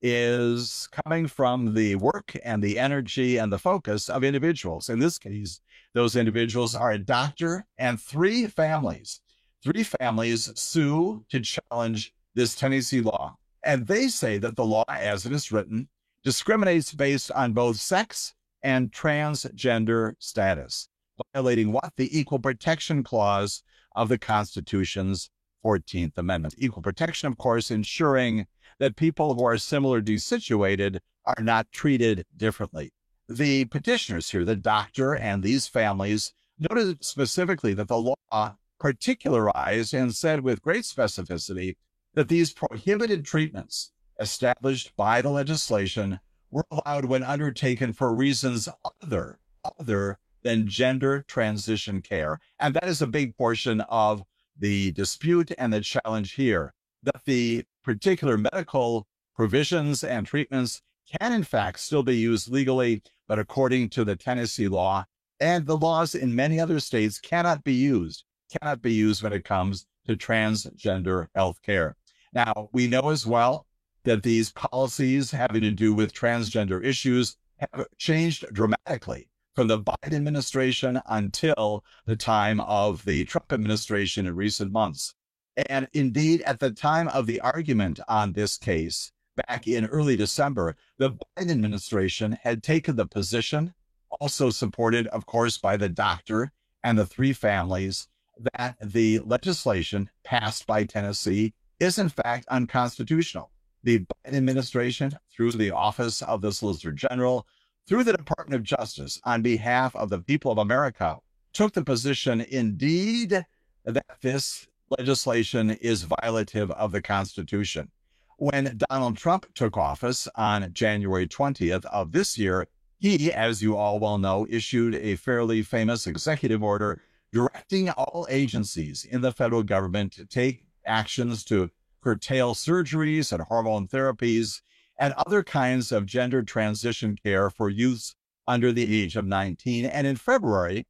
is coming from the work and the energy and the focus of individuals. In this case, those individuals are a doctor and three families. Three families sue to challenge this Tennessee law. And they say that the law, as it is written, discriminates based on both sex and transgender status, violating what? The Equal Protection Clause of the Constitution's 14th Amendment. Equal protection, of course, ensuring that people who are similarly situated are not treated differently. The petitioners here, the doctor and these families, noted specifically that the law particularized and said with great specificity that these prohibited treatments established by the legislation were allowed when undertaken for reasons other than gender transition care. And that is a big portion of the dispute and the challenge here, that the particular medical provisions and treatments can in fact still be used legally, but according to the Tennessee law and the laws in many other states cannot be used when it comes to transgender health care. Now, we know as well that these policies having to do with transgender issues have changed dramatically from the Biden administration until the time of the Trump administration in recent months. And indeed, at the time of the argument on this case, back in early December, the Biden administration had taken the position, also supported, of course, by the doctor and the three families, that the legislation passed by Tennessee is in fact unconstitutional. The Biden administration, through the Office of the Solicitor General, through the Department of Justice, on behalf of the people of America, took the position indeed that this legislation is violative of the Constitution. When Donald Trump took office on January 20th of this year, he, as you all well know, issued a fairly famous executive order directing all agencies in the federal government to take actions to curtail surgeries and hormone therapies and other kinds of gender transition care for youths under the age of 19. And in February,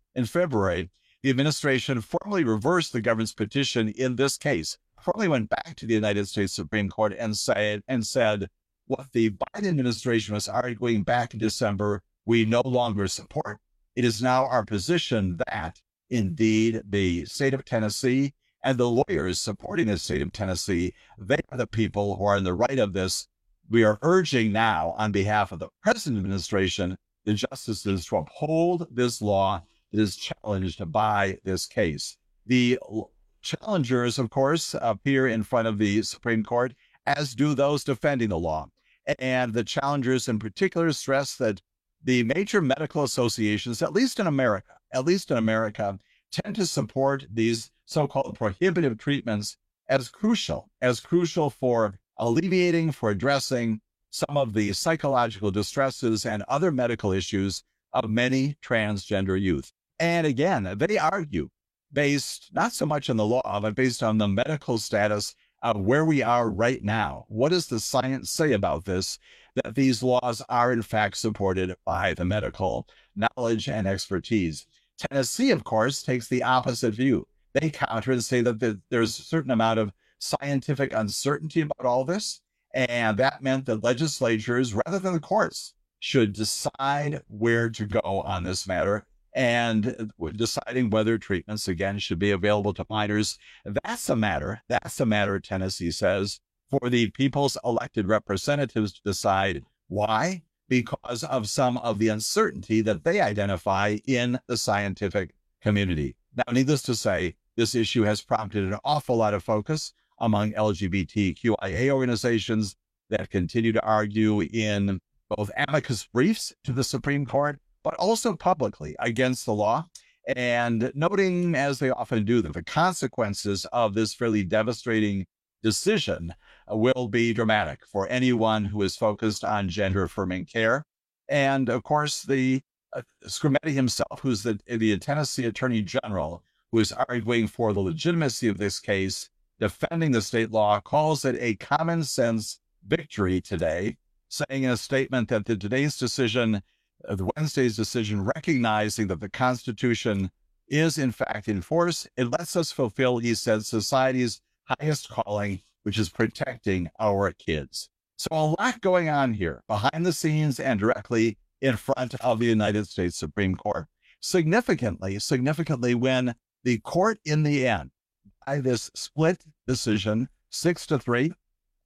the administration formally reversed the government's petition in this case, formally went back to the United States Supreme Court and said what the Biden administration was arguing back in December, we no longer support. It is now our position that indeed the state of Tennessee and the lawyers supporting the state of Tennessee, they are the people who are in the right of this. We are urging now on behalf of the present administration, the justices to uphold this law that is challenged by this case. The challengers, of course, appear in front of the Supreme Court, as do those defending the law. And the challengers in particular stress that the major medical associations, at least in America, tend to support these so-called prohibitive treatments as crucial for alleviating, for addressing some of the psychological distresses and other medical issues of many transgender youth. And again, they argue, based not so much on the law, but based on the medical status of where we are right now. What does the science say about this? That these laws are in fact supported by the medical knowledge and expertise. Tennessee, of course, takes the opposite view. They counter and say that there's a certain amount of scientific uncertainty about all this, and that meant that legislatures, rather than the courts, should decide where to go on this matter, and deciding whether treatments, again, should be available to minors. That's a matter, Tennessee says, for the people's elected representatives to decide. Why? Because of some of the uncertainty that they identify in the scientific community. Now, needless to say, this issue has prompted an awful lot of focus among LGBTQIA organizations that continue to argue in both amicus briefs to the Supreme Court, but also publicly against the law, and noting, as they often do, that the consequences of this fairly devastating decision will be dramatic for anyone who is focused on gender-affirming care. And, of course, the Skrmetti himself, who's the Tennessee Attorney General, who is arguing for the legitimacy of this case, defending the state law, calls it a common-sense victory today, saying in a statement that today's decision, the Wednesday's decision, recognizing that the Constitution is in fact in force, it lets us fulfill, he said, society's highest calling, which is protecting our kids. So a lot going on here behind the scenes and directly in front of the United States Supreme Court. Significantly, when the court in the end, by this split decision, 6-3,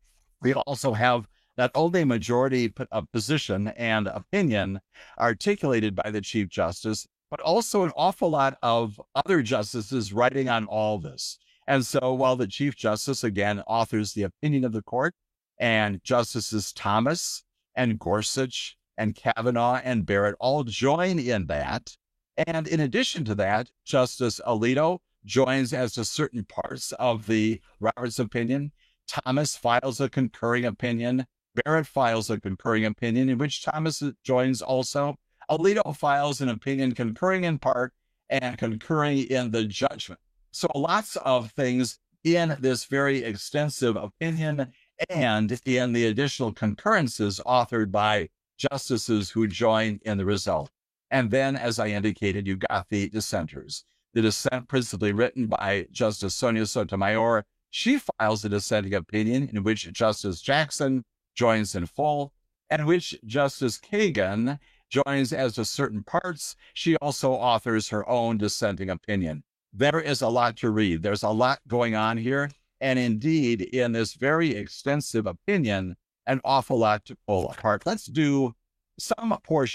we also have not only a majority position and opinion articulated by the Chief Justice, but also an awful lot of other justices writing on all this. And so while the Chief Justice, again, authors the opinion of the court, and Justices Thomas and Gorsuch and Kavanaugh and Barrett all join in that. And in addition to that, Justice Alito joins as to certain parts of the Roberts opinion. Thomas files a concurring opinion. Barrett files a concurring opinion in which Thomas joins also. Alito files an opinion concurring in part and concurring in the judgment. So lots of things in this very extensive opinion and in the additional concurrences authored by justices who join in the result. And then, as I indicated, you've got the dissenters. The dissent principally written by Justice Sonia Sotomayor. She files a dissenting opinion in which Justice Jackson joins in full, and which Justice Kagan joins as to certain parts. She also authors her own dissenting opinion. There is a lot to read. There's a lot going on here. And indeed, in this very extensive opinion, an awful lot to pull apart. Let's do some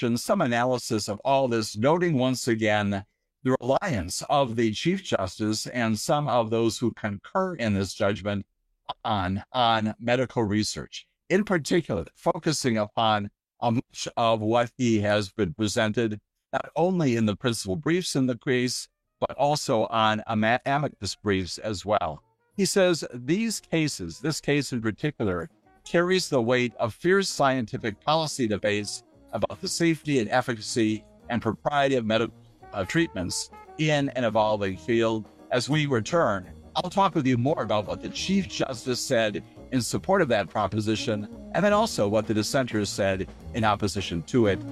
analysis of all this, noting once again the reliance of the Chief Justice and some of those who concur in this judgment on medical research. In particular, focusing upon much of what he has been presented, not only in the principal briefs in the case, but also on amicus briefs as well. He says this case in particular, carries the weight of fierce scientific policy debates about the safety and efficacy and propriety of medical treatments in an evolving field. As we return, I'll talk with you more about what the Chief Justice said in support of that proposition, and then also what the dissenters said in opposition to it.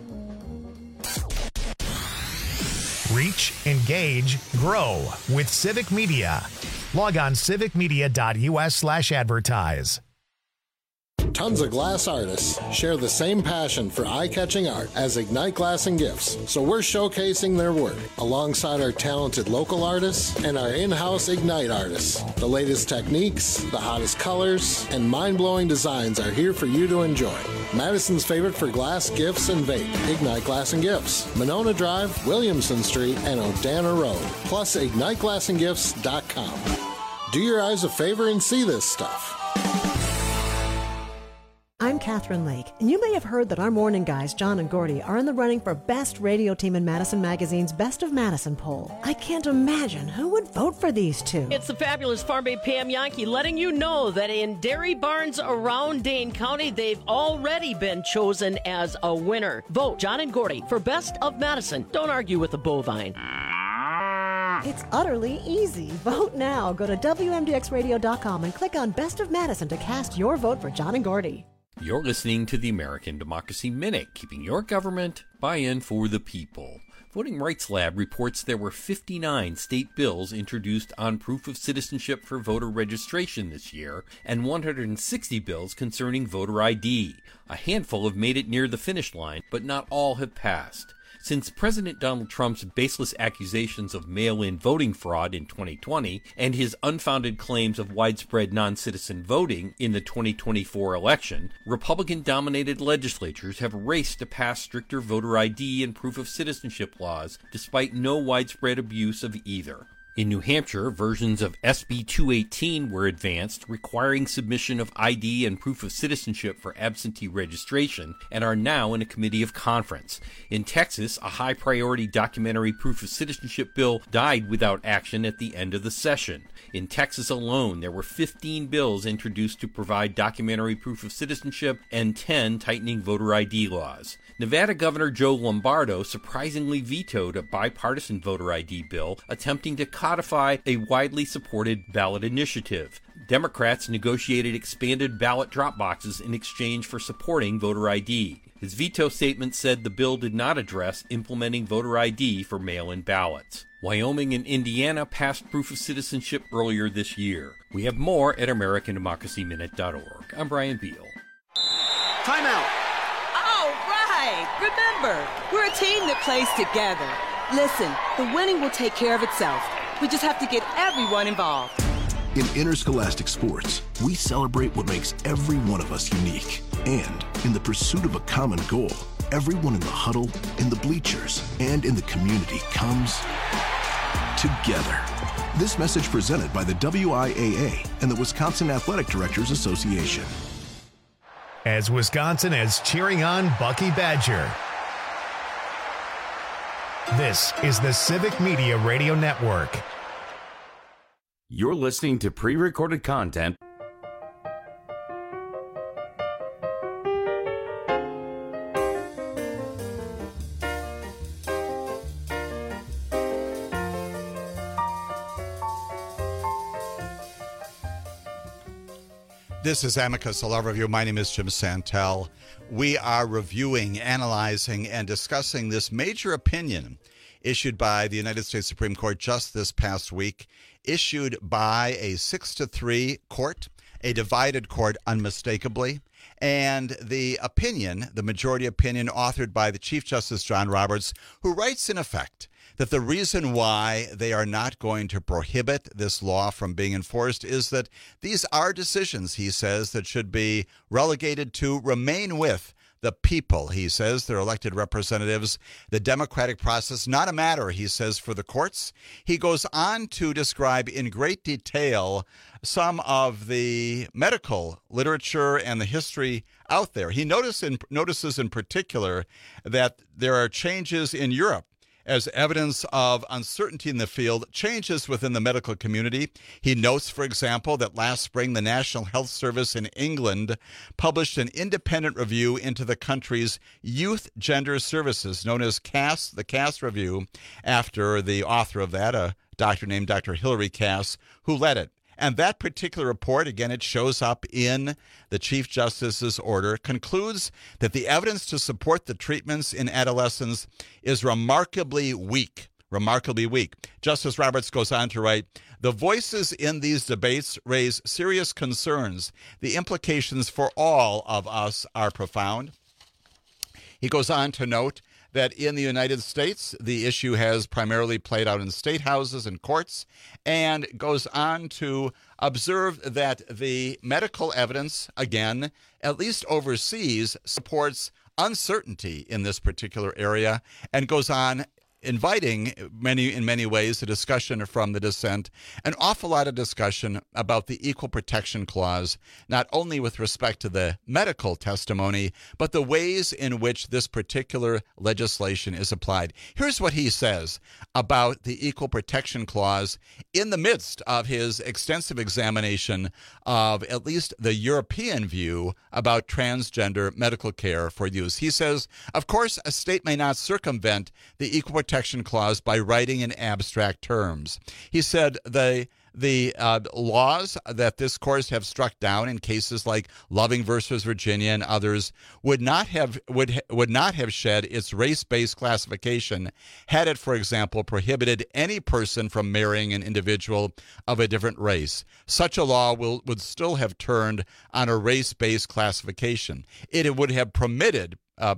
Reach, engage, grow with Civic Media. Log on civicmedia.us/advertise. Tons of glass artists share the same passion for eye-catching art as Ignite Glass and Gifts, so we're showcasing their work alongside our talented local artists and our in-house Ignite artists. The latest techniques, the hottest colors, and mind-blowing designs are here for you to enjoy. Madison's favorite for glass, gifts, and vape, Ignite Glass and Gifts, Monona Drive, Williamson Street, and Odana Road, plus IgniteGlassandGifts.com. Do your eyes a favor and see this stuff. I'm Catherine Lake, and you may have heard that our morning guys, John and Gordy, are in the running for Best Radio Team in Madison Magazine's Best of Madison poll. I can't imagine who would vote for these two. It's the fabulous Farm Babe Pam Yankee letting you know that in dairy barns around Dane County, they've already been chosen as a winner. Vote John and Gordy for Best of Madison. Don't argue with the bovine. It's utterly easy. Vote now. Go to WMDXradio.com and click on Best of Madison to cast your vote for John and Gordy. You're listening to the American Democracy Minute, keeping your government by and for the people. Voting Rights Lab reports there were 59 state bills introduced on proof of citizenship for voter registration this year, and 160 bills concerning voter ID. A handful have made it near the finish line, but not all have passed. Since President Donald Trump's baseless accusations of mail-in voting fraud in 2020 and his unfounded claims of widespread non-citizen voting in the 2024 election, Republican-dominated legislatures have raced to pass stricter voter ID and proof of citizenship laws, despite no widespread abuse of either. In New Hampshire, versions of SB 218 were advanced, requiring submission of ID and proof of citizenship for absentee registration, and are now in a committee of conference. In Texas, a high-priority documentary proof of citizenship bill died without action at the end of the session. In Texas alone, there were 15 bills introduced to provide documentary proof of citizenship and 10 tightening voter ID laws. Nevada Governor Joe Lombardo surprisingly vetoed a bipartisan voter ID bill attempting to codify a widely supported ballot initiative. Democrats negotiated expanded ballot drop boxes in exchange for supporting voter ID. His veto statement said the bill did not address implementing voter ID for mail-in ballots. Wyoming and Indiana passed proof of citizenship earlier this year. We have more at AmericanDemocracyMinute.org. I'm Brian Beal. Timeout. Remember, we're a team that plays together. Listen, the winning will take care of itself. We just have to get everyone involved. In interscholastic sports, we celebrate what makes every one of us unique. And in the pursuit of a common goal, everyone in the huddle, in the bleachers, and in the community comes together. This message presented by the WIAA and the Wisconsin Athletic Directors Association. As Wisconsin is cheering on Bucky Badger. This is the Civic Media Radio Network. You're listening to pre-recorded content. This is Amicus, a Law Review. My name is Jim Santel. We are reviewing, analyzing, and discussing this major opinion issued by the United States Supreme Court just this past week, issued by a 6-3 court, a divided court unmistakably, and the opinion, the majority opinion, authored by the Chief Justice John Roberts, who writes in effect that the reason why they are not going to prohibit this law from being enforced is that these are decisions, he says, that should be relegated to remain with the people, he says, their elected representatives, the democratic process, not a matter, he says, for the courts. He goes on to describe in great detail some of the medical literature and the history out there. He notices in particular that there are changes in Europe as evidence of uncertainty in the field, changes within the medical community. He notes, for example, that last spring the National Health Service in England published an independent review into the country's youth gender services, known as CAS, the CAS Review, after the author of that, a doctor named Dr. Hilary Cass, who led it. And that particular report, again, it shows up in the Chief Justice's order, concludes that the evidence to support the treatments in adolescents is remarkably weak. Remarkably weak. Justice Roberts goes on to write, the voices in these debates raise serious concerns. The implications for all of us are profound. He goes on to note that in the United States, the issue has primarily played out in state houses and courts, and goes on to observe that the medical evidence, again, at least overseas, supports uncertainty in this particular area, and goes on inviting in many ways a discussion from the dissent, an awful lot of discussion about the Equal Protection Clause, not only with respect to the medical testimony, but the ways in which this particular legislation is applied. Here's what he says about the Equal Protection Clause in the midst of his extensive examination of at least the European view about transgender medical care for use. He says, of course, a state may not circumvent the Equal Protection Clause by writing in abstract terms. He said the laws that this court have struck down in cases like Loving versus Virginia and others would not have shed its race-based classification had it, for example, prohibited any person from marrying an individual of a different race. Such a law would still have turned on a race-based classification. It would have prohibited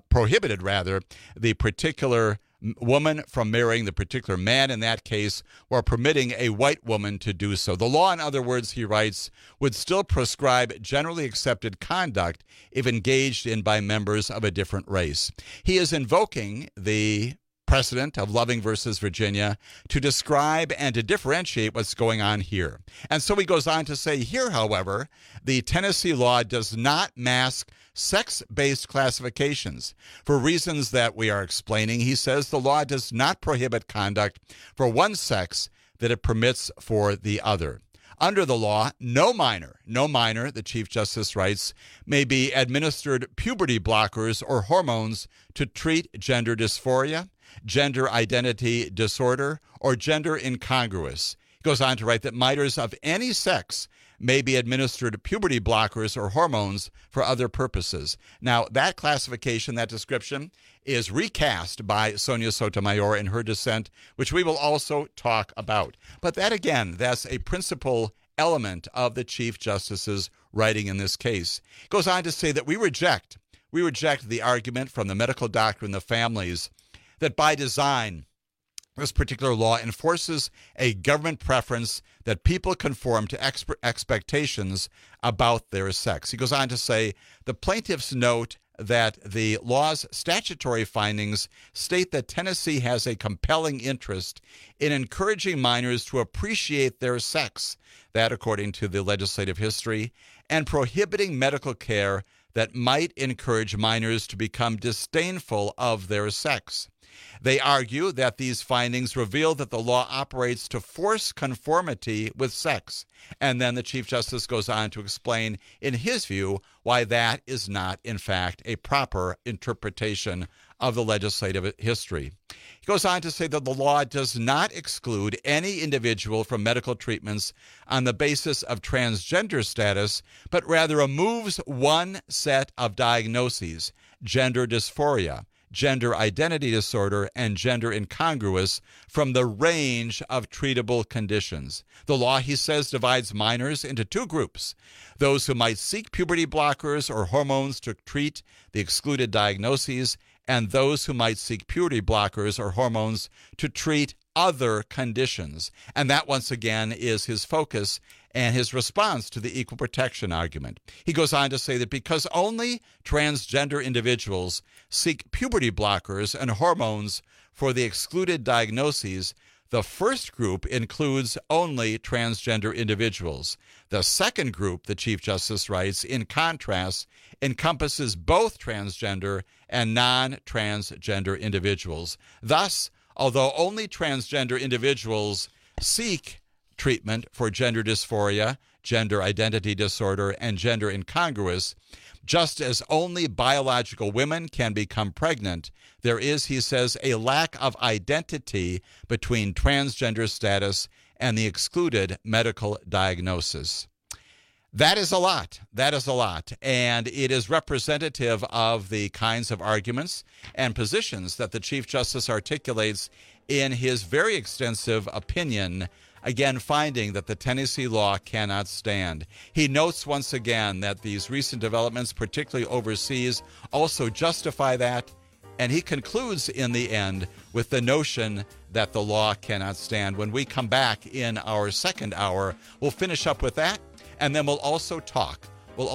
the particular woman from marrying the particular man in that case, or permitting a white woman to do so. The law, in other words, he writes, would still prescribe generally accepted conduct if engaged in by members of a different race. He is invoking the precedent of Loving versus Virginia to describe and to differentiate what's going on here. And so he goes on to say here, however, the Tennessee law does not mask sex-based classifications. For reasons that we are explaining, he says the law does not prohibit conduct for one sex that it permits for the other. Under the law, no minor, the Chief Justice writes, may be administered puberty blockers or hormones to treat gender dysphoria, gender identity disorder, or gender incongruous. He goes on to write that minors of any sex may be administered puberty blockers or hormones for other purposes. Now, that classification, that description, is recast by Sonia Sotomayor in her dissent, which we will also talk about. But that, again, that's a principal element of the Chief Justice's writing in this case. It goes on to say that we reject the argument from the medical doctor and the families that by design, this particular law enforces a government preference that people conform to expectations about their sex. He goes on to say, the plaintiffs note that the law's statutory findings state that Tennessee has a compelling interest in encouraging minors to appreciate their sex, that according to the legislative history, and prohibiting medical care that might encourage minors to become disdainful of their sex. They argue that these findings reveal that the law operates to force conformity with sex. And then the Chief Justice goes on to explain, in his view, why that is not, in fact, a proper interpretation of the legislative history. He goes on to say that the law does not exclude any individual from medical treatments on the basis of transgender status, but rather removes one set of diagnoses, gender dysphoria, gender identity disorder, and gender incongruous, from the range of treatable conditions. The law, he says, divides minors into two groups: those who might seek puberty blockers or hormones to treat the excluded diagnoses, and those who might seek puberty blockers or hormones to treat other conditions. And that, once again, is his focus and his response to the equal protection argument. He goes on to say that because only transgender individuals seek puberty blockers and hormones for the excluded diagnoses, the first group includes only transgender individuals. The second group, the Chief Justice writes, in contrast, encompasses both transgender and non-transgender individuals. Thus, although only transgender individuals seek treatment for gender dysphoria, gender identity disorder, and gender incongruous, just as only biological women can become pregnant, there is, he says, a lack of identity between transgender status and the excluded medical diagnosis. That is a lot. That is a lot. And it is representative of the kinds of arguments and positions that the Chief Justice articulates in his very extensive opinion, again finding that the Tennessee law cannot stand. He notes once again that these recent developments, particularly overseas, also justify that. And he concludes in the end with the notion that the law cannot stand. When we come back in our second hour, we'll finish up with that. And then we'll also talk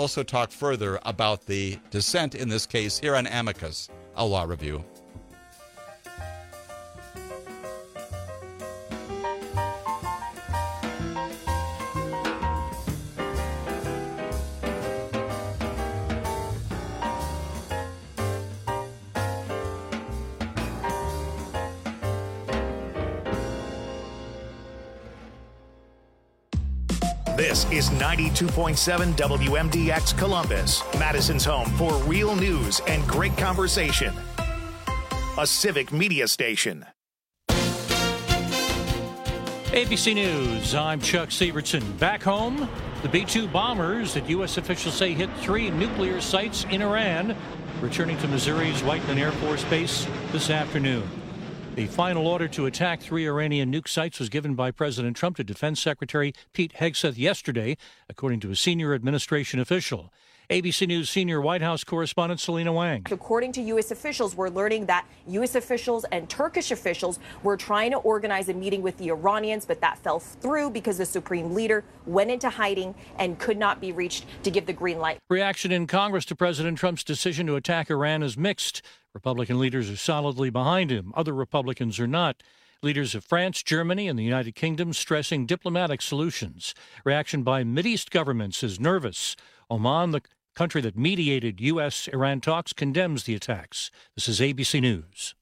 further about the dissent in this case here on Amicus, a law review. This is 92.7 WMDX Columbus, Madison's home for real news and great conversation. A civic media station. ABC News, I'm Chuck Sievertson. Back home, the B-2 bombers that U.S. officials say hit 3 nuclear sites in Iran, returning to Missouri's Whiteman Air Force Base this afternoon. The final order to attack 3 Iranian nuke sites was given by President Trump to Defense Secretary Pete Hegseth yesterday, according to a senior administration official. ABC News senior White House correspondent Selena Wang. According to U.S. officials, we're learning that U.S. officials and Turkish officials were trying to organize a meeting with the Iranians, but that fell through because the supreme leader went into hiding and could not be reached to give the green light. Reaction in Congress to President Trump's decision to attack Iran is mixed. Republican leaders are solidly behind him. Other Republicans are not. Leaders of France, Germany, and the United Kingdom stressing diplomatic solutions. Reaction by Mideast governments is nervous. Oman, the country that mediated U.S.-Iran talks, condemns the attacks. This is ABC News.